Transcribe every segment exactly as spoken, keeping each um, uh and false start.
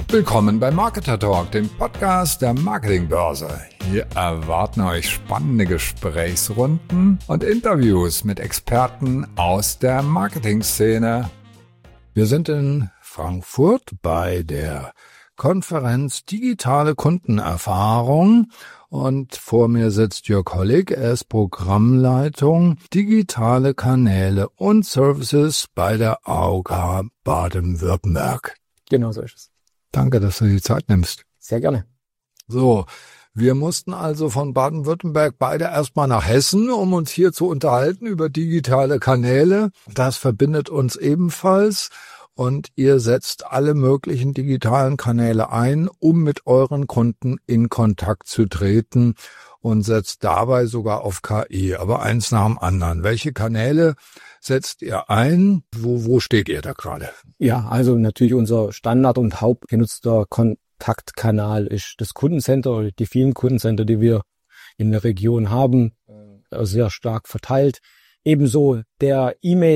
Willkommen bei Marketer Talk, dem Podcast der Marketingbörse. Hier erwarten euch spannende Gesprächsrunden und Interviews mit Experten aus der Marketingszene. Wir sind in Frankfurt bei der Konferenz Digitale Kundenerfahrung und vor mir sitzt Jörg Hollig, er ist Programmleitung Digitale Kanäle und Services bei der A O K Baden-Württemberg. Genau so ist es. Danke, dass du die Zeit nimmst. Sehr gerne. So, wir mussten also von Baden-Württemberg beide erstmal nach Hessen, um uns hier zu unterhalten über digitale Kanäle. Das verbindet uns ebenfalls und ihr setzt alle möglichen digitalen Kanäle ein, um mit euren Kunden in Kontakt zu treten und setzt dabei sogar auf K I, aber eins nach dem anderen. Welche Kanäle setzt ihr ein? Wo, wo steht ihr da gerade? Ja, also natürlich unser Standard- und hauptgenutzter Kontaktkanal ist das Kundencenter oder die vielen Kundencenter, die wir in der Region haben, sehr stark verteilt. Ebenso der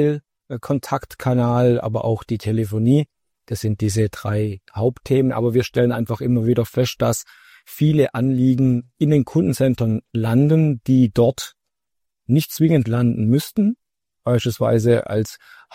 E-Mail-Kontaktkanal, aber auch die Telefonie. Das sind diese drei Hauptthemen. Aber wir stellen einfach immer wieder fest, dass viele Anliegen in den Kundencentern landen, die dort nicht zwingend landen müssten. Beispielsweise als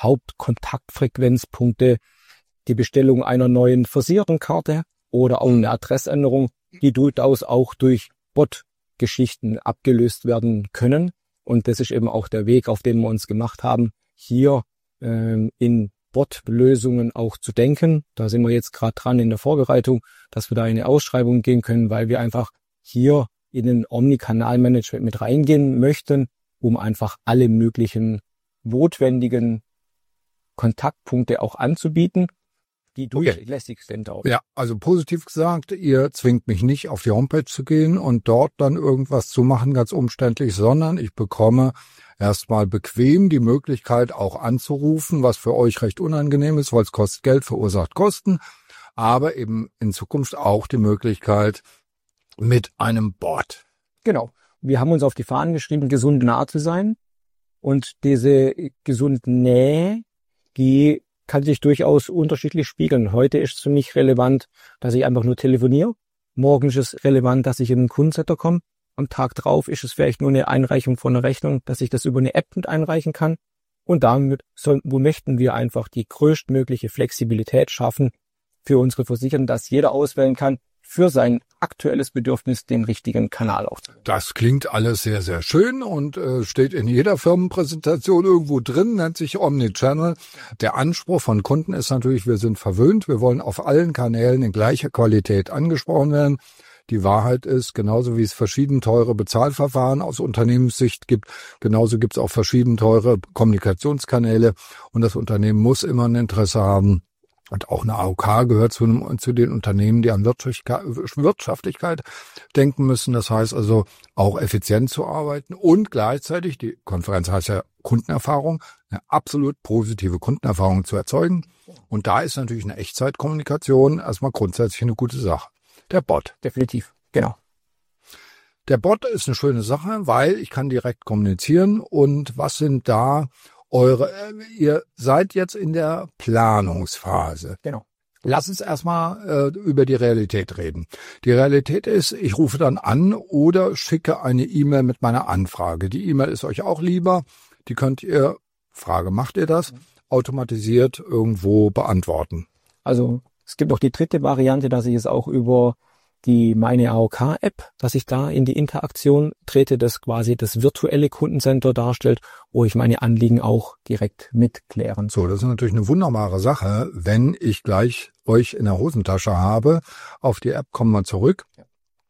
Hauptkontaktfrequenzpunkte die Bestellung einer neuen Versichertenkarte oder auch eine Adressänderung, die durchaus auch durch Bot-Geschichten abgelöst werden können. Und das ist eben auch der Weg, auf den wir uns gemacht haben, hier ähm, in Bot-Lösungen auch zu denken. Da sind wir jetzt gerade dran in der Vorbereitung, dass wir da in eine Ausschreibung gehen können, weil wir einfach hier in den Omnikanal-Management mit reingehen möchten, um einfach alle möglichen notwendigen Kontaktpunkte auch anzubieten, die durchlässig sind auch. Ja, also positiv gesagt, ihr zwingt mich nicht auf die Homepage zu gehen und dort dann irgendwas zu machen, ganz umständlich, sondern ich bekomme erstmal bequem die Möglichkeit auch anzurufen, was für euch recht unangenehm ist, weil es kostet Geld, verursacht Kosten, aber eben in Zukunft auch die Möglichkeit mit einem Bot. Genau. Wir haben uns auf die Fahnen geschrieben, gesund nah zu sein. Und diese gesunde Nähe, die kann sich durchaus unterschiedlich spiegeln. Heute ist es für mich relevant, dass ich einfach nur telefoniere. Morgen ist es relevant, dass ich in einen Kundencenter komme. Am Tag drauf ist es vielleicht nur eine Einreichung von einer Rechnung, dass ich das über eine App mit einreichen kann. Und damit soll, wo möchten wir einfach die größtmögliche Flexibilität schaffen für unsere Versicherten, dass jeder auswählen kann, für sein aktuelles Bedürfnis den richtigen Kanal aufzunehmen. Das klingt alles sehr, sehr schön und äh, steht in jeder Firmenpräsentation irgendwo drin, nennt sich Omnichannel. Der Anspruch von Kunden ist natürlich, wir sind verwöhnt, wir wollen auf allen Kanälen in gleicher Qualität angesprochen werden. Die Wahrheit ist, genauso wie es verschieden teure Bezahlverfahren aus Unternehmenssicht gibt, genauso gibt es auch verschieden teure Kommunikationskanäle und das Unternehmen muss immer ein Interesse haben. Und auch eine A O K gehört zu, einem, zu den Unternehmen, die an Wirtschaftlichkeit denken müssen. Das heißt also auch effizient zu arbeiten und gleichzeitig, die Konferenz heißt ja Kundenerfahrung, eine absolut positive Kundenerfahrung zu erzeugen. Und da ist natürlich eine Echtzeitkommunikation erstmal grundsätzlich eine gute Sache. Der Bot. Definitiv, genau. Der Bot ist eine schöne Sache, weil ich kann direkt kommunizieren. Und was sind da eure, ihr seid jetzt in der Planungsphase. Genau. Lass uns erstmal äh, über die Realität reden. Die Realität ist, ich rufe dann an oder schicke eine E-Mail mit meiner Anfrage. Die E-Mail ist euch auch lieber. Die könnt ihr, Frage, macht ihr das, automatisiert irgendwo beantworten. Also es gibt auch die dritte Variante, dass ich es auch über die meine A O K-App, dass ich da in die Interaktion trete, das quasi das virtuelle Kundencenter darstellt, wo ich meine Anliegen auch direkt mitklären. So, das ist natürlich eine wunderbare Sache, wenn ich gleich euch in der Hosentasche habe. Auf die App kommen wir zurück. Ja.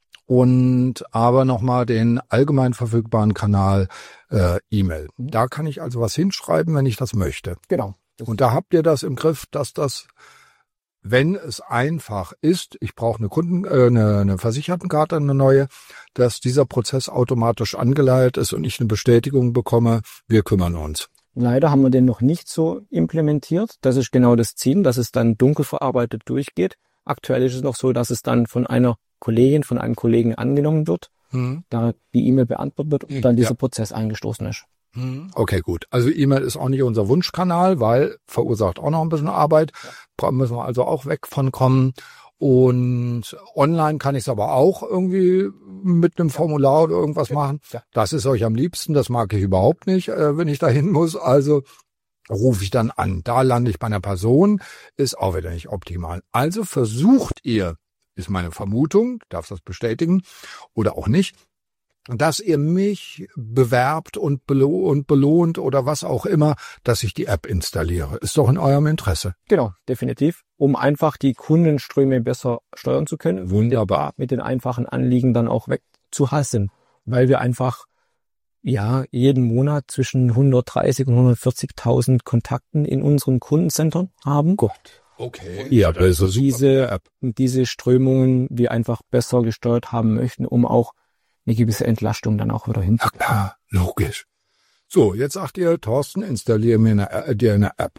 Und aber nochmal den allgemein verfügbaren Kanal äh, E-Mail. Mhm. Da kann ich also was hinschreiben, wenn ich das möchte. Genau. Und da habt ihr das im Griff, dass das, wenn es einfach ist, ich brauche eine Kunden, äh, eine, eine Versichertenkarte, eine neue, dass dieser Prozess automatisch angeleitet ist und ich eine Bestätigung bekomme, wir kümmern uns. Leider haben wir den noch nicht so implementiert. Das ist genau das Ziel, dass es dann dunkel verarbeitet durchgeht. Aktuell ist es noch so, dass es dann von einer Kollegin, von einem Kollegen angenommen wird, hm. da die E-Mail beantwortet wird und dann dieser ja. Prozess angestoßen ist. Okay, gut. Also E-Mail ist auch nicht unser Wunschkanal, weil verursacht auch noch ein bisschen Arbeit. Da müssen wir also auch weg von kommen. Und online kann ich es aber auch irgendwie mit einem Formular oder irgendwas machen. Das ist euch am liebsten, das mag ich überhaupt nicht, äh, wenn ich da hin muss. Also rufe ich dann an. Da lande ich bei einer Person, ist auch wieder nicht optimal. Also versucht ihr, ist meine Vermutung, darf das bestätigen oder auch nicht, dass ihr mich bewerbt und, belo- und belohnt oder was auch immer, dass ich die App installiere. Ist doch in eurem Interesse. Genau, definitiv. Um einfach die Kundenströme besser steuern zu können. Wunderbar. Mit den einfachen Anliegen dann auch wegzuhassen. Weil wir einfach, ja, jeden Monat zwischen hundertdreißig und hundertvierzigtausend Kontakten in unseren Kundencentern haben. Gott. Okay. Ja, das ist diese, App. diese Strömungen wir einfach besser gesteuert haben möchten, um auch eine gewisse Entlastung dann auch wieder hin. Ja klar, logisch. So, jetzt sagt ihr, Thorsten, installiere mir eine, äh, dir eine App.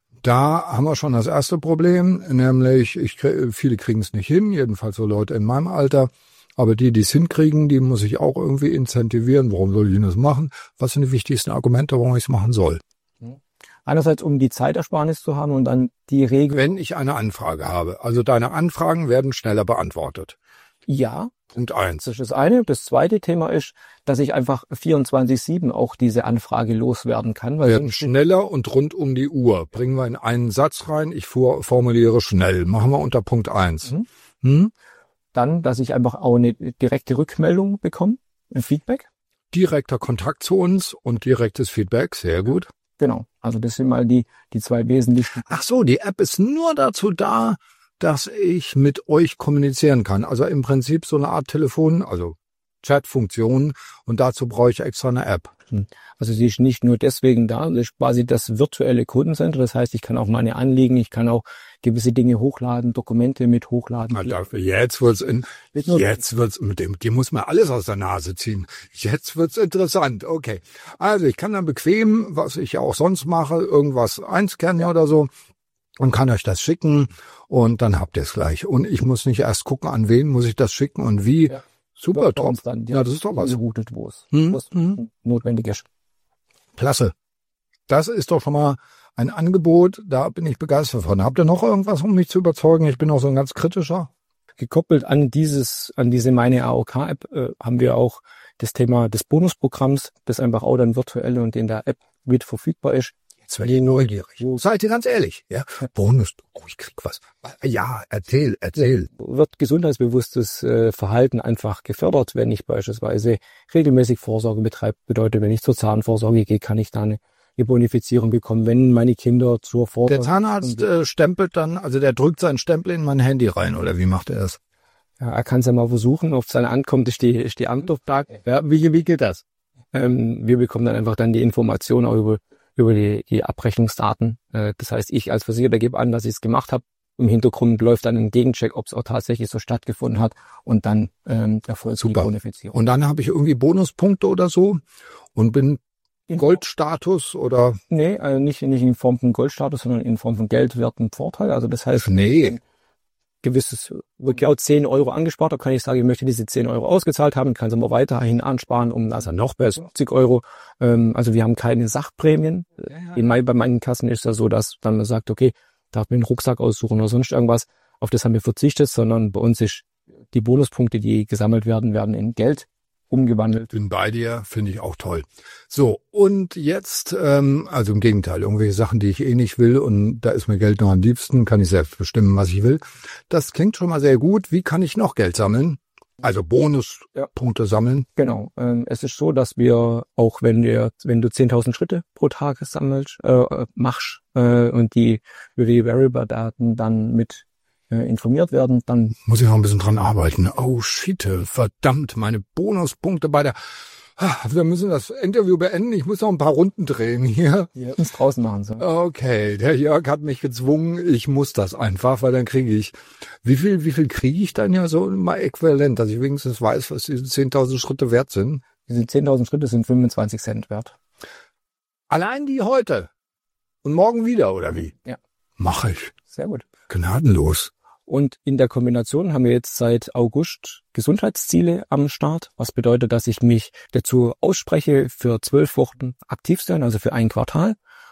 Da haben wir schon das erste Problem, nämlich ich, viele kriegen es nicht hin, jedenfalls so Leute in meinem Alter. Aber die, die es hinkriegen, die muss ich auch irgendwie incentivieren. Warum soll ich das machen? Was sind die wichtigsten Argumente, warum ich es machen soll? Einerseits, um die Zeitersparnis zu haben und dann die Regel. Wenn ich eine Anfrage habe, also deine Anfragen werden schneller beantwortet. Ja. Punkt eins. Das ist das eine. Das zweite Thema ist, dass ich einfach vierundzwanzig sieben auch diese Anfrage loswerden kann. Weil werden schneller und rund um die Uhr. Bringen wir in einen Satz rein. Ich formuliere schnell. Machen wir unter Punkt eins. Mhm. Hm? Dann, dass ich einfach auch eine direkte Rückmeldung bekomme, ein Feedback. Direkter Kontakt zu uns und direktes Feedback. Sehr gut. Genau. Also das sind mal die, die zwei wesentlichen. Ach so, die App ist nur dazu da, dass ich mit euch kommunizieren kann. Also im Prinzip so eine Art Telefon, also Chat-Funktion, und dazu brauche ich extra eine App. Also sie ist nicht nur deswegen da, das ist quasi das virtuelle Kundencenter. Das heißt, ich kann auch meine Anliegen, ich kann auch gewisse Dinge hochladen, Dokumente mit hochladen. Na, jetzt wird's in, jetzt wird's mit dem, die muss man alles aus der Nase ziehen. Jetzt wird's interessant. Okay. Also ich kann dann bequem, was ich auch sonst mache, irgendwas einscannen oder so. Und kann euch das schicken und dann habt ihr es gleich. Und ich muss nicht erst gucken, an wen muss ich das schicken und wie. Ja. Super, top. Dann, ja, das ist doch was. Geroutet, wo es hm? hm. notwendig ist. Klasse. Das ist doch schon mal ein Angebot, da bin ich begeistert von. Habt ihr noch irgendwas, um mich zu überzeugen? Ich bin auch so ein ganz kritischer. Gekoppelt an dieses, an diese Meine A O K-App äh, haben wir auch das Thema des Bonusprogramms, das einfach auch dann virtuell und in der App mit verfügbar ist. Jetzt werde ich neugierig. Seid ihr ganz ehrlich, ja? Bonus, oh, ich krieg was. Ja, erzähl, erzähl. Wird gesundheitsbewusstes äh, Verhalten einfach gefördert, wenn ich beispielsweise regelmäßig Vorsorge betreibe. Bedeutet, wenn ich zur Zahnvorsorge gehe, kann ich da eine, eine Bonifizierung bekommen, wenn meine Kinder zur Vorsorge... Der Zahnarzt äh, stempelt dann, also der drückt seinen Stempel in mein Handy rein, oder wie macht er das? Ja, er kann es ja mal versuchen, ob es dann ankommt, ist die, ist die Antwort da. Ja, wie, wie geht das? Ähm, wir bekommen dann einfach dann die Information auch über über die, die Abrechnungsdaten. Das heißt, ich als Versicherter gebe an, dass ich es gemacht habe. Im Hintergrund läuft dann ein Gegencheck, ob es auch tatsächlich so stattgefunden hat und dann ähm, erfolgt die Bonifizierung. Und dann habe ich irgendwie Bonuspunkte oder so und bin in Goldstatus oder? Nee, also nicht, nicht in Form von Goldstatus, sondern in Form von geldwerten Vorteil. Also das heißt, nee. gewisses, wirklich auch zehn Euro angespart, da kann ich sagen, ich möchte diese zehn Euro ausgezahlt haben, kann es aber weiterhin ansparen, um also noch besser fünfzig Euro. Ähm, also wir haben keine Sachprämien. Ja, ja. In mein, bei meinen Kassen ist es ja so, dass dann man sagt, okay, darf mir einen Rucksack aussuchen oder sonst irgendwas. Auf das haben wir verzichtet, sondern bei uns ist die Bonuspunkte, die gesammelt werden, werden in Geld umgewandelt. Bin bei dir, finde ich auch toll. So, und jetzt, ähm, also im Gegenteil, irgendwelche Sachen, die ich eh nicht will und da ist mir Geld noch am liebsten, kann ich selbst bestimmen, was ich will. Das klingt schon mal sehr gut. Wie kann ich noch Geld sammeln? Also Bonuspunkte ja. sammeln? Genau. Ähm, es ist so, dass wir auch, wenn wir, wenn du zehntausend Schritte pro Tag sammelst, äh, machst äh, und die über die Variable-Daten dann mit informiert werden, dann muss ich noch ein bisschen dran arbeiten. Oh shit, verdammt, meine Bonuspunkte bei der... Wir müssen das Interview beenden. Ich muss noch ein paar Runden drehen hier. Wir müssen es draußen machen. So. Okay, der Jörg hat mich gezwungen. Ich muss das einfach, weil dann kriege ich... Wie viel wie viel kriege ich dann ja so mal äquivalent, dass ich wenigstens weiß, was diese zehntausend Schritte wert sind? Diese zehntausend Schritte sind fünfundzwanzig Cent wert. Allein die heute? Und morgen wieder, oder wie? Ja. Mache ich. Sehr gut. Gnadenlos. Und in der Kombination haben wir jetzt seit August Gesundheitsziele am Start, was bedeutet, dass ich mich dazu ausspreche, für zwölf Wochen aktiv sein, also für ein Quartal.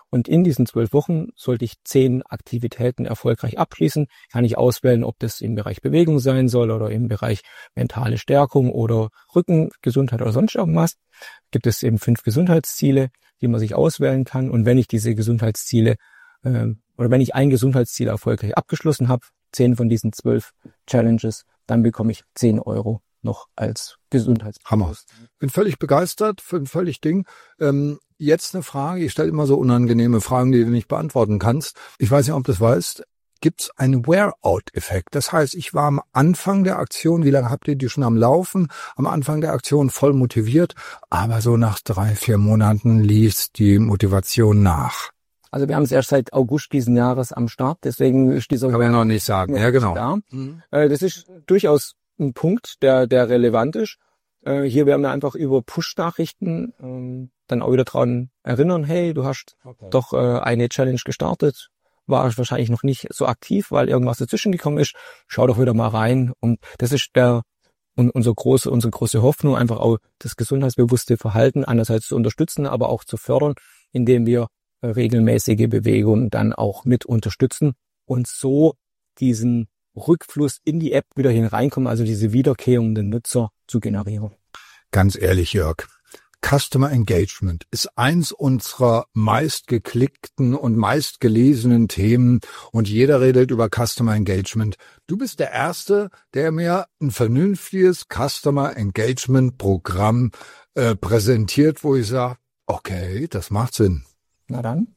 Und in diesen zwölf Wochen sollte ich zehn Aktivitäten erfolgreich abschließen. Kann ich auswählen, ob das im Bereich Bewegung sein soll oder im Bereich mentale Stärkung oder Rückengesundheit oder sonst irgendwas. Gibt es eben fünf Gesundheitsziele, die man sich auswählen kann. Und wenn ich diese Gesundheitsziele äh, oder wenn ich ein Gesundheitsziel erfolgreich abgeschlossen habe, zehn von diesen zwölf Challenges, dann bekomme ich zehn Euro noch als Gesundheitsbonus. Hammer. Bin völlig begeistert, für ein völlig Ding. Ähm, jetzt eine Frage, ich stelle immer so unangenehme Fragen, die du nicht beantworten kannst. Ich weiß nicht, ob du das weißt. Gibt es einen Wear-out-Effekt? Das heißt, ich war am Anfang der Aktion, wie lange habt ihr die schon am Laufen? Am Anfang der Aktion voll motiviert, aber so nach drei, vier Monaten ließ die Motivation nach. Also wir haben es erst seit August diesen Jahres am Start, deswegen ist dieser... Kann man ja noch nicht sagen, ja genau. Da. Mhm. Das ist durchaus ein Punkt, der der relevant ist. Äh, hier werden wir einfach über Push-Nachrichten ähm, dann auch wieder dran erinnern, hey, du hast okay. doch äh, eine Challenge gestartet, war wahrscheinlich noch nicht so aktiv, weil irgendwas dazwischen gekommen ist. Schau doch wieder mal rein. Und das ist der und unsere große unsere große Hoffnung, einfach auch das gesundheitsbewusste Verhalten einerseits zu unterstützen, aber auch zu fördern, indem wir äh, regelmäßige Bewegungen dann auch mit unterstützen und so diesen Rückfluss in die App wieder hineinkommen, also diese wiederkehrenden Nutzer zu generieren. Ganz ehrlich, Jörg, Customer Engagement ist eins unserer meistgeklickten und meistgelesenen Themen und jeder redet über Customer Engagement. Du bist der Erste, der mir ein vernünftiges Customer Engagement Programm äh, präsentiert, wo ich sage, okay, das macht Sinn. Na dann.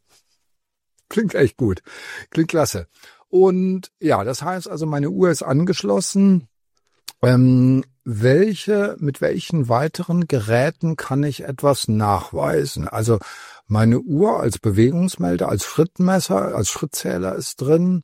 Klingt echt gut. Klingt klasse. Und ja, das heißt also, meine Uhr ist angeschlossen. Ähm, welche, mit welchen weiteren Geräten kann ich etwas nachweisen? Also meine Uhr als Bewegungsmelder, als Schrittmesser, als Schrittzähler ist drin.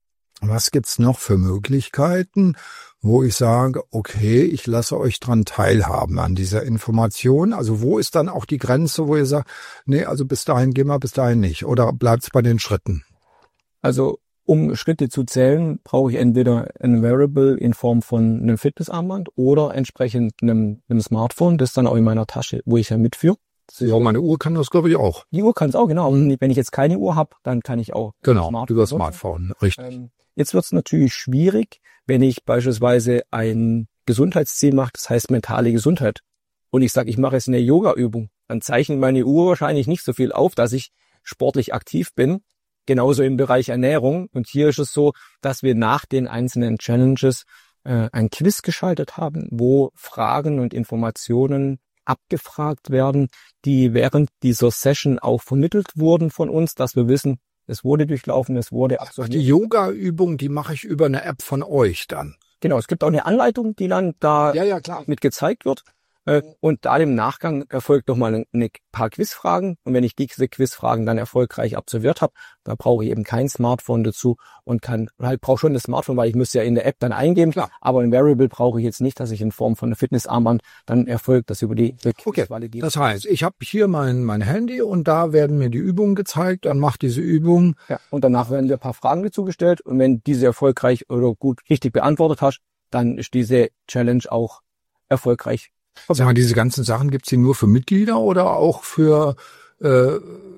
Was gibt's noch für Möglichkeiten, wo ich sage, okay, ich lasse euch dran teilhaben an dieser Information? Also wo ist dann auch die Grenze, wo ihr sagt, nee, also bis dahin gehen wir, bis dahin nicht? Oder bleibt's bei den Schritten? Also um Schritte zu zählen, brauche ich entweder ein Wearable in Form von einem Fitnessarmband oder entsprechend einem, einem Smartphone, das dann auch in meiner Tasche, wo ich ja mitführe. Ja, meine Uhr kann das, glaube ich, auch. Die Uhr kann es auch, genau. Und wenn ich jetzt keine Uhr habe, dann kann ich auch genau Smartphone über Smartphone, nutzen. Richtig. Ähm, jetzt wird es natürlich schwierig, wenn ich beispielsweise ein Gesundheitsziel mache, das heißt mentale Gesundheit, und ich sage, ich mache jetzt eine Yoga-Übung, dann zeichnet meine Uhr wahrscheinlich nicht so viel auf, dass ich sportlich aktiv bin. Genauso im Bereich Ernährung. Und hier ist es so, dass wir nach den einzelnen Challenges äh, ein Quiz geschaltet haben, wo Fragen und Informationen abgefragt werden, die während dieser Session auch vermittelt wurden von uns, dass wir wissen, es wurde durchlaufen, es wurde absolviert. Die Yoga-Übung, die mache ich über eine App von euch dann. Genau, es gibt auch eine Anleitung, die dann da ja, ja, klar. mit gezeigt wird. Und da im Nachgang erfolgt nochmal ein paar Quizfragen. Und wenn ich diese Quizfragen dann erfolgreich absolviert habe, da brauche ich eben kein Smartphone dazu und kann, halt brauche schon das Smartphone, weil ich müsste ja in der App dann eingeben. Klar. Aber ein Wearable brauche ich jetzt nicht, dass ich in Form von einem Fitnessarmband dann erfolgt, das über die Quizwalle geht. Das heißt, ich habe hier mein mein Handy und da werden mir die Übungen gezeigt, dann macht diese Übung. Ja, und danach werden dir ein paar Fragen dazu gestellt. Und wenn diese erfolgreich oder gut richtig beantwortet hast, dann ist diese Challenge auch erfolgreich. Sag mal, diese ganzen Sachen gibt's die nur für Mitglieder oder auch für äh,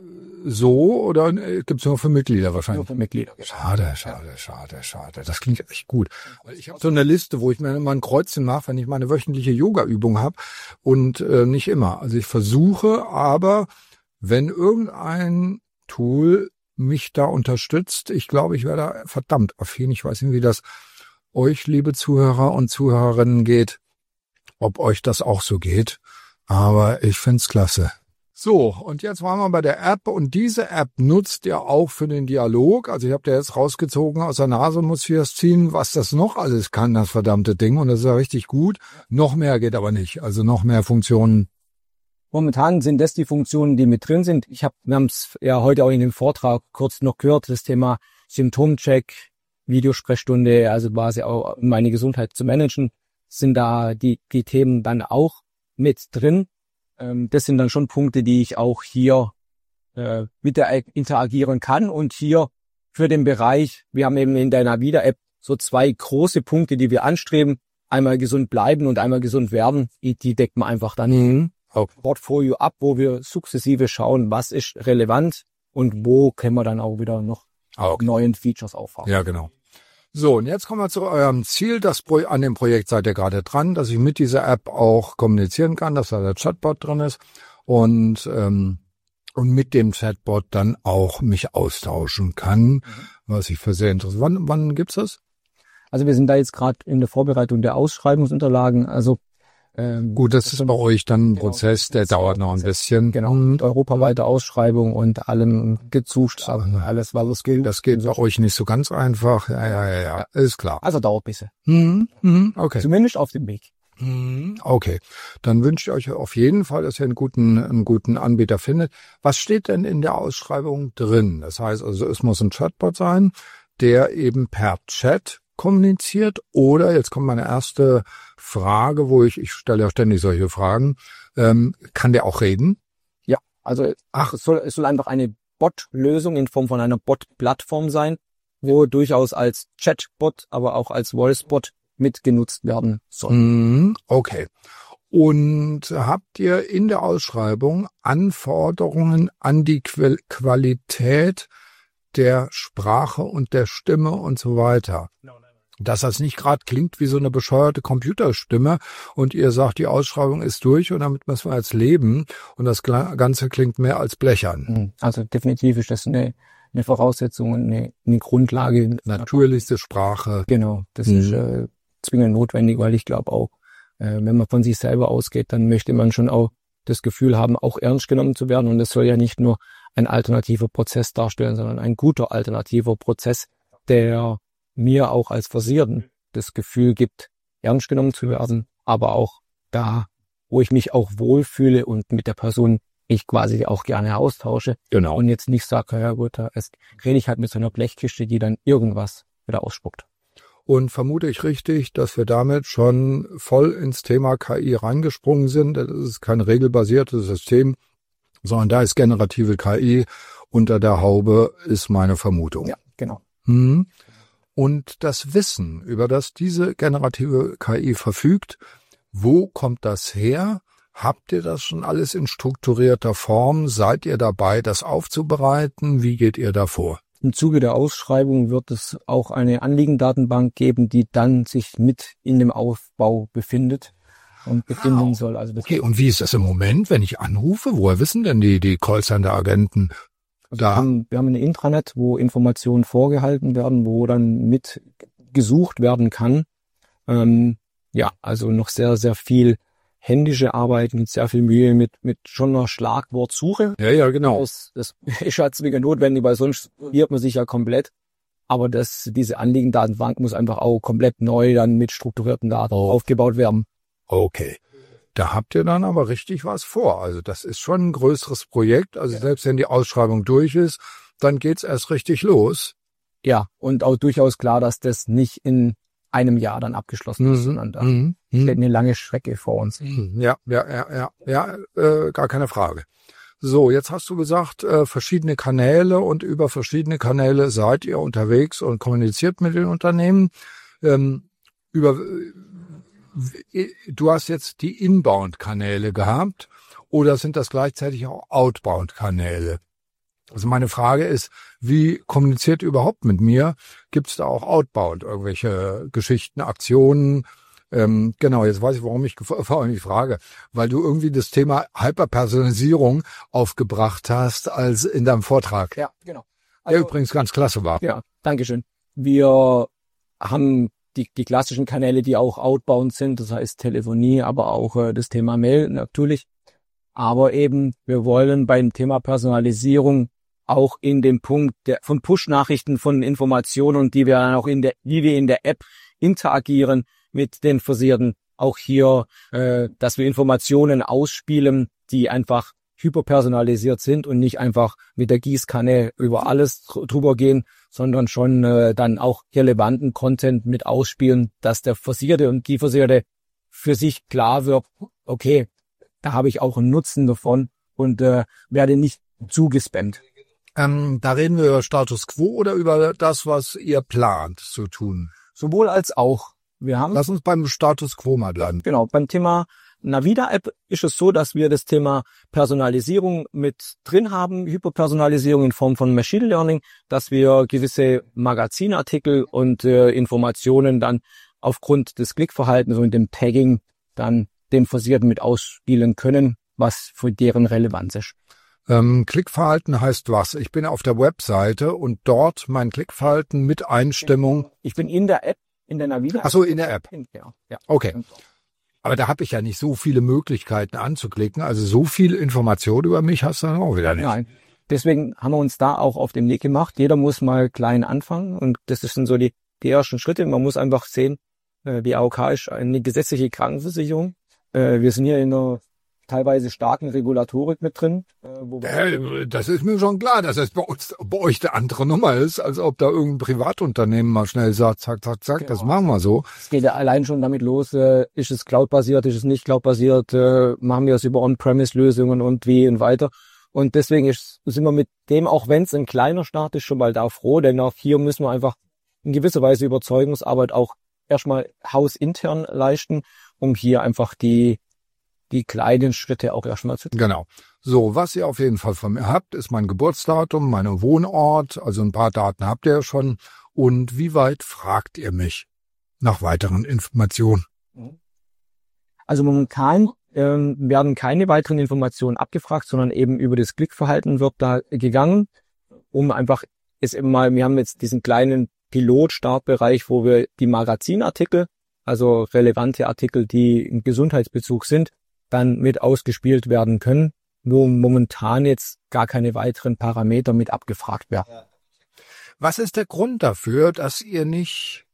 so oder äh, gibt's nur für Mitglieder wahrscheinlich? Nur für Mitglieder. Schade, schade, schade, schade. Das klingt echt gut. Ich habe so eine Liste, wo ich mir immer ein Kreuzchen mache, wenn ich meine wöchentliche Yoga-Übung habe und äh, nicht immer. Also ich versuche, aber wenn irgendein Tool mich da unterstützt, ich glaube, ich werde da verdammt affin. Ich weiß nicht, wie das euch, liebe Zuhörer und Zuhörerinnen, geht. Ob euch das auch so geht, aber ich find's klasse. So, und jetzt waren wir bei der App und diese App nutzt ihr auch für den Dialog. Also ich habe der jetzt rausgezogen aus der Nase, muss ich das ziehen, was das noch alles kann, das verdammte Ding, und das ist ja richtig gut. Noch mehr geht aber nicht, also noch mehr Funktionen. Momentan sind das die Funktionen, die mit drin sind. Ich habe, wir haben es ja heute auch in dem Vortrag kurz noch gehört, das Thema Symptomcheck, Videosprechstunde, also quasi auch meine Gesundheit zu managen. Sind da die, die Themen dann auch mit drin. Ähm, das sind dann schon Punkte, die ich auch hier äh, mit der App interagieren kann. Und hier für den Bereich, wir haben eben in der Navida-App so zwei große Punkte, die wir anstreben. Einmal gesund bleiben und einmal gesund werden. Die, die deckt man einfach dann mhm. auf Portfolio ab, wo wir sukzessive schauen, was ist relevant und wo können wir dann auch wieder noch Okay. neuen Features auffahren. Ja, genau. So, und jetzt kommen wir zu eurem Ziel. Das Pro- an dem Projekt seid ihr gerade dran, dass ich mit dieser App auch kommunizieren kann, dass da der Chatbot drin ist und ähm, und mit dem Chatbot dann auch mich austauschen kann, mhm. was ich für sehr interessant. Wann, wann gibt's das? Also wir sind da jetzt gerade in der Vorbereitung der Ausschreibungsunterlagen. Also ähm, gut, das ist bei euch dann ein Prozess, der dauert noch ein bisschen. Genau, mit europaweiter Ausschreibung und allem gezucht, alles, was es gilt. Das geht bei euch nicht so ganz einfach. Ja, ja, ja, ja, ist klar. Also dauert ein bisschen. Mhm. Mhm. Okay. Zumindest auf dem Weg. Okay, dann wünsche ich euch auf jeden Fall, dass ihr einen guten, einen guten Anbieter findet. Was steht denn in der Ausschreibung drin? Das heißt also, es muss ein Chatbot sein, der eben per Chat kommuniziert, oder, jetzt kommt meine erste Frage, wo ich, ich stelle ja ständig solche Fragen, ähm, kann der auch reden? Ja, also ach, es soll, es soll einfach eine Bot-Lösung in Form von einer Bot-Plattform sein, wo durchaus als Chatbot, aber auch als Voicebot mitgenutzt werden soll. Okay. Und habt ihr in der Ausschreibung Anforderungen an die Qual- Qualität der Sprache und der Stimme und so weiter? Dass das nicht gerade klingt wie so eine bescheuerte Computerstimme und ihr sagt, die Ausschreibung ist durch und damit müssen wir jetzt leben und das Ganze klingt mehr als blechern. Also definitiv ist das eine eine Voraussetzung und eine, eine Grundlage. Natürlichste Sprache. Genau, das Mhm. ist äh, zwingend notwendig, weil ich glaube auch, äh, wenn man von sich selber ausgeht, dann möchte man schon auch das Gefühl haben, auch ernst genommen zu werden. Und das soll ja nicht nur ein alternativer Prozess darstellen, sondern ein guter alternativer Prozess, der mir auch als Versierten das Gefühl gibt, ernst genommen zu werden, aber auch da, wo ich mich auch wohlfühle und mit der Person ich quasi auch gerne austausche. Genau. Und jetzt nicht sage, ja gut, da rede ich halt mit so einer Blechkiste, die dann irgendwas wieder ausspuckt. Und vermute ich richtig, dass wir damit schon voll ins Thema K I reingesprungen sind. Das ist kein regelbasiertes System, sondern da ist generative K I unter der Haube, ist meine Vermutung. Ja, genau. Hm. Und das Wissen, über das diese generative K I verfügt, wo kommt das her? Habt ihr das schon alles in strukturierter Form? Seid ihr dabei, das aufzubereiten? Wie geht ihr da vor? Im Zuge der Ausschreibung wird es auch eine Anliegendatenbank geben, die dann sich mit in dem Aufbau befindet und befinden wow. soll. Also das okay, und wie ist das im Moment, wenn ich anrufe? Woher wissen denn die, die Callcenter-Agenten? Also wir, haben, wir haben eine Intranet, wo Informationen vorgehalten werden, wo dann mit gesucht werden kann. Ähm, ja, also noch sehr, sehr viel händische Arbeit mit sehr viel Mühe, mit mit schon einer Schlagwortsuche. Ja, ja, genau. Das, das ist halt zwingend notwendig, weil sonst verliert man sich ja komplett. Aber das, diese Anliegendatenbank muss einfach auch komplett neu dann mit strukturierten Daten oh. aufgebaut werden. Okay. Da habt ihr dann aber richtig was vor. Also das ist schon ein größeres Projekt. Also ja. Selbst wenn die Ausschreibung durch ist, dann geht's erst richtig los. Ja, und auch durchaus klar, dass das nicht in einem Jahr dann abgeschlossen ist, sondern da mhm. steht eine lange Strecke vor uns. Ja, ja, ja, ja, ja, äh, gar keine Frage. So, jetzt hast du gesagt, äh, verschiedene Kanäle und über verschiedene Kanäle seid ihr unterwegs und kommuniziert mit den Unternehmen. Ähm, über, äh, du hast jetzt die Inbound-Kanäle gehabt oder sind das gleichzeitig auch Outbound-Kanäle? Also meine Frage ist, wie kommuniziert ihr überhaupt mit mir? Gibt es da auch Outbound, irgendwelche Geschichten, Aktionen? Ähm, genau, jetzt weiß ich, warum ich, warum ich frage. Weil du irgendwie das Thema Hyperpersonalisierung aufgebracht hast als in deinem Vortrag. Ja, genau. Also, der übrigens ganz klasse war. Ja, Dankeschön. Wir haben die, die klassischen Kanäle, die auch Outbound sind, das heißt Telefonie, aber auch äh, das Thema Mail natürlich. Aber eben, wir wollen beim Thema Personalisierung auch in dem Punkt der, von Push-Nachrichten, von Informationen, die wir dann auch in der, wie wir in der App interagieren mit den Versierten, auch hier, äh, dass wir Informationen ausspielen, die einfach hyperpersonalisiert sind und nicht einfach mit der Gießkanne über alles drüber gehen, sondern schon äh, dann auch relevanten Content mit ausspielen, dass der Versierte und die Versierte für sich klar wird, okay, da habe ich auch einen Nutzen davon und äh, werde nicht zugespammt. Ähm, da reden wir über Status Quo oder über das, was ihr plant zu tun? Sowohl als auch. Wir haben Lass uns beim Status Quo mal bleiben. Genau, beim Thema Navida-App ist es so, dass wir das Thema Personalisierung mit drin haben, Hyperpersonalisierung in Form von Machine Learning, dass wir gewisse Magazinartikel und äh, Informationen dann aufgrund des Klickverhaltens und dem Tagging dann dem Versierten mit ausspielen können, was für deren Relevanz ist. Ähm, Klickverhalten heißt was? Ich bin auf der Webseite und dort mein Klickverhalten mit Einstimmung. Ich bin in der App, in der Navida. Ach so, in der App. Ja, ja. Okay. Aber da habe ich ja nicht so viele Möglichkeiten anzuklicken. Also so viel Information über mich hast du dann auch wieder nicht. Nein. Deswegen haben wir uns da auch auf den Weg gemacht. Jeder muss mal klein anfangen und das sind so die, die ersten Schritte. Man muss einfach sehen, äh, die A O K ist eine gesetzliche Krankenversicherung. Äh, wir sind hier in einer teilweise starken Regulatorik mit drin. Äh, wo äh, das ist mir schon klar, dass es bei uns, bei euch eine andere Nummer ist, als ob da irgendein Privatunternehmen mal schnell sagt, zack, zack, zack, genau. Das machen wir so. Es geht ja allein schon damit los, äh, ist es Cloud-basiert, ist es nicht Cloud-basiert, äh, machen wir es über On-Premise-Lösungen und wie und weiter. Und deswegen ist, sind wir mit dem, auch wenn es ein kleiner Start ist, schon mal da froh, denn auch hier müssen wir einfach in gewisser Weise Überzeugungsarbeit auch erstmal hausintern leisten, um hier einfach die die kleinen Schritte auch erstmal zu tun. Genau. So, was ihr auf jeden Fall von mir habt, ist mein Geburtsdatum, mein Wohnort, also ein paar Daten habt ihr ja schon. Und wie weit fragt ihr mich nach weiteren Informationen? Also momentan ähm, werden keine weiteren Informationen abgefragt, sondern eben über das Klickverhalten wird da gegangen, um einfach ist eben mal, wir haben jetzt diesen kleinen Pilot-Startbereich, wo wir die Magazinartikel, also relevante Artikel, die im Gesundheitsbezug sind, dann mit ausgespielt werden können, nur momentan jetzt gar keine weiteren Parameter mit abgefragt werden. Was ist der Grund dafür, dass ihr nicht,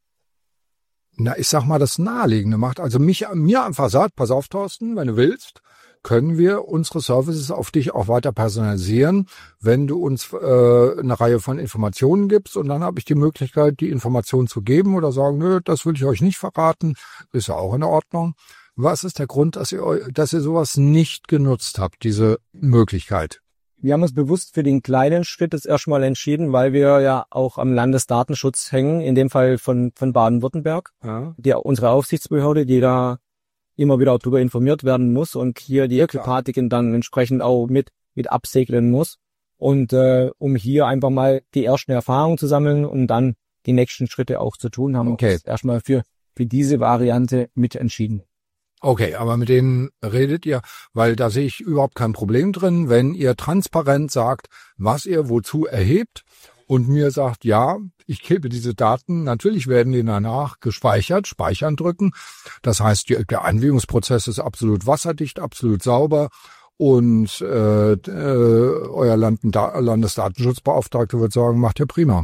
na, ich sag mal, das Naheliegende macht? Also mich, mir einfach sagt, pass auf, Thorsten, wenn du willst, können wir unsere Services auf dich auch weiter personalisieren, wenn du uns äh, eine Reihe von Informationen gibst und dann habe ich die Möglichkeit, die Informationen zu geben oder sagen, nö, das will ich euch nicht verraten, ist ja auch in Ordnung. Was ist der Grund, dass ihr, dass ihr sowas nicht genutzt habt, diese Möglichkeit? Wir haben uns bewusst für den kleinen Schritt jetzt erstmal entschieden, weil wir ja auch am Landesdatenschutz hängen, in dem Fall von, von Baden-Württemberg, ja. Die, unsere Aufsichtsbehörde, die da immer wieder darüber informiert werden muss und hier die Thematiken dann entsprechend auch mit, mit absegnen muss. Und äh, um hier einfach mal die ersten Erfahrungen zu sammeln und dann die nächsten Schritte auch zu tun, haben okay. wir uns erstmal für, für diese Variante mit entschieden. Okay, aber mit denen redet ihr, weil da sehe ich überhaupt kein Problem drin, wenn ihr transparent sagt, was ihr wozu erhebt und mir sagt, ja, ich gebe diese Daten, natürlich werden die danach gespeichert, speichern drücken. Das heißt, der Einwilligungsprozess ist absolut wasserdicht, absolut sauber und äh, äh, euer Land- Landesdatenschutzbeauftragter wird sagen, macht ihr prima.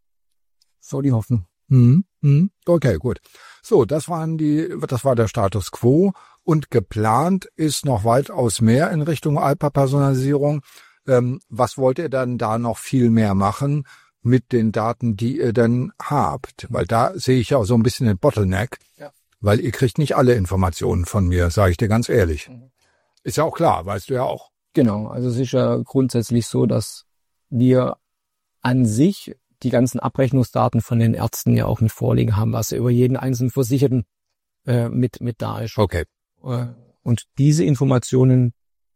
So die Hoffnung. Hm, hm, okay, gut. So, das waren die, das war der Status quo und geplant ist noch weitaus mehr in Richtung Hyperpersonalisierung. Ähm, was wollt ihr dann da noch viel mehr machen mit den Daten, die ihr denn habt? Weil da sehe ich ja auch so ein bisschen den Bottleneck, ja. Weil ihr kriegt nicht alle Informationen von mir, sage ich dir ganz ehrlich. Mhm. Ist ja auch klar, weißt du ja auch. Genau, also es ist ja grundsätzlich so, dass wir an sich die ganzen Abrechnungsdaten von den Ärzten ja auch mit vorliegen haben, was ja über jeden einzelnen Versicherten äh, mit mit da ist. Okay. Äh, und diese Informationen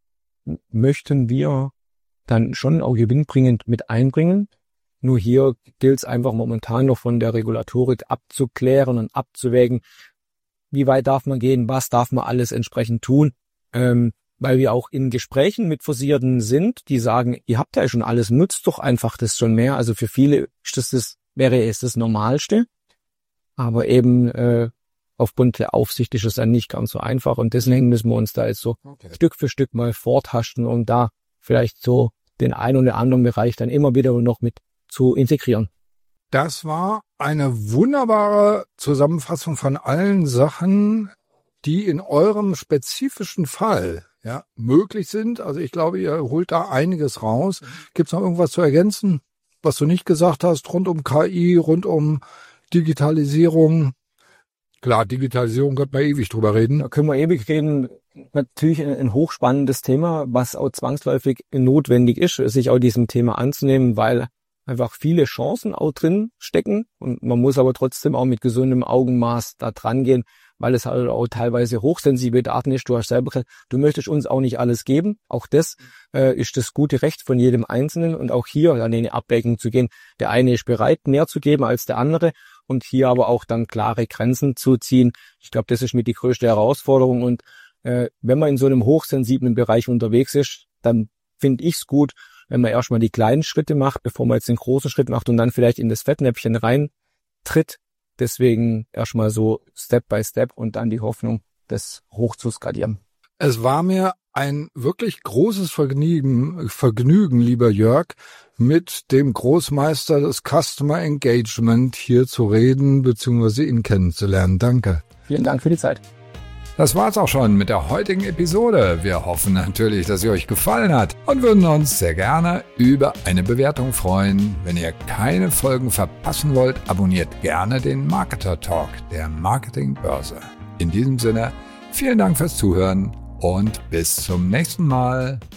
möchten wir dann schon auch gewinnbringend mit einbringen. Nur hier gilt es einfach momentan noch von der Regulatorik abzuklären und abzuwägen, wie weit darf man gehen, was darf man alles entsprechend tun, ähm, weil wir auch in Gesprächen mit Versicherten sind, die sagen, ihr habt ja schon alles, nutzt doch einfach das schon mehr. Also für viele ist das, das wäre es das Normalste, aber eben äh, aufgrund der Aufsicht ist es dann nicht ganz so einfach und deswegen müssen wir uns da jetzt so okay. Stück für Stück mal vortasten, um da vielleicht so den einen oder anderen Bereich dann immer wieder noch mit zu integrieren. Das war eine wunderbare Zusammenfassung von allen Sachen, die in eurem spezifischen Fall ja möglich sind. Also ich glaube, ihr holt da einiges raus. Gibt es noch irgendwas zu ergänzen, was du nicht gesagt hast, rund um K I, rund um Digitalisierung? Klar, Digitalisierung könnte man ewig drüber reden. Da können wir ewig reden. Natürlich ein, ein hochspannendes Thema, was auch zwangsläufig notwendig ist, sich auch diesem Thema anzunehmen, weil einfach viele Chancen auch drin stecken und man muss aber trotzdem auch mit gesundem Augenmaß da dran gehen, weil es halt auch teilweise hochsensible Daten ist. Du hast selber gesagt, du möchtest uns auch nicht alles geben. Auch das äh, ist das gute Recht von jedem Einzelnen und auch hier an eine Abwägung zu gehen. Der eine ist bereit, mehr zu geben als der andere und hier aber auch dann klare Grenzen zu ziehen. Ich glaube, das ist mit die größte Herausforderung und äh, wenn man in so einem hochsensiblen Bereich unterwegs ist, dann finde ich es gut, wenn man erstmal die kleinen Schritte macht, bevor man jetzt den großen Schritt macht und dann vielleicht in das Fettnäpfchen reintritt. Deswegen erstmal so Step by Step und dann die Hoffnung, das hoch zu skalieren. Es war mir ein wirklich großes Vergnügen, Vergnügen, lieber Jörg, mit dem Großmeister des Customer Engagement hier zu reden bzw. ihn kennenzulernen. Danke. Vielen Dank für die Zeit. Das war's auch schon mit der heutigen Episode. Wir hoffen natürlich, dass sie euch gefallen hat und würden uns sehr gerne über eine Bewertung freuen. Wenn ihr keine Folgen verpassen wollt, abonniert gerne den Marketer Talk der Marketingbörse. In diesem Sinne, vielen Dank fürs Zuhören und bis zum nächsten Mal.